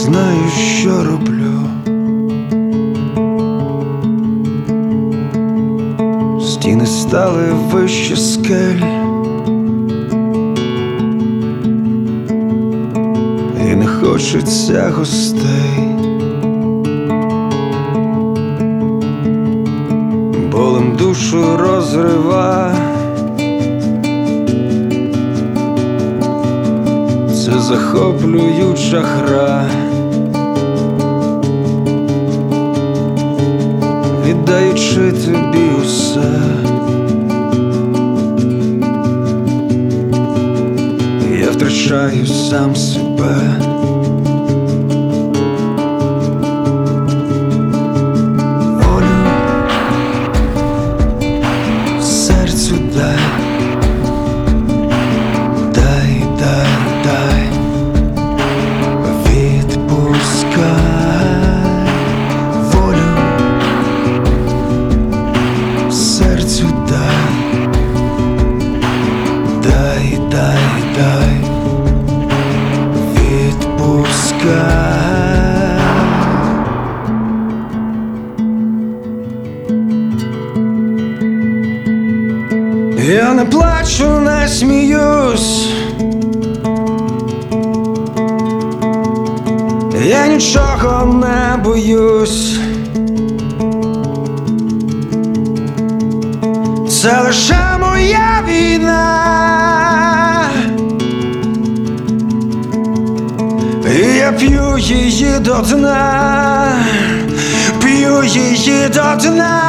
знаю, що роблю. Стіни стали вище скель, і не хочеться гостей. Болем душу розрива, це захоплююча гра. Віддаючи тобі усе, я втрачаю сам себе. Волю серцю дай, дай, дай, дай, відпускай. Волю серцю дай, дай, дай, дай, відпускай. Я не плачу, не сміюсь, я нічого не боюсь. Це лише моя війна, і я п'ю її до дна, п'ю її до дна.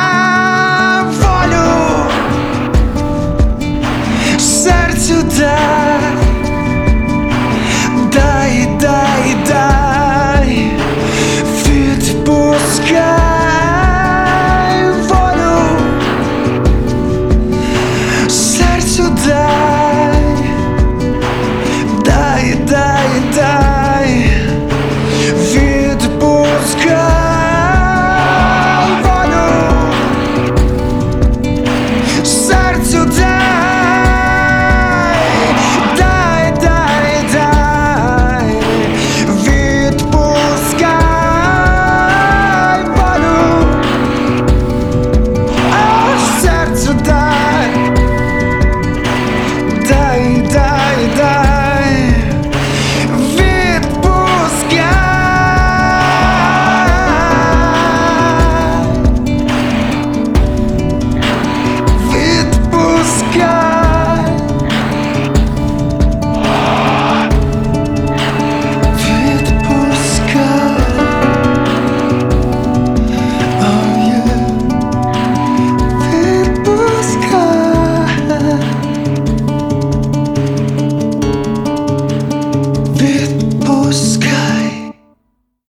Волю серцю дай.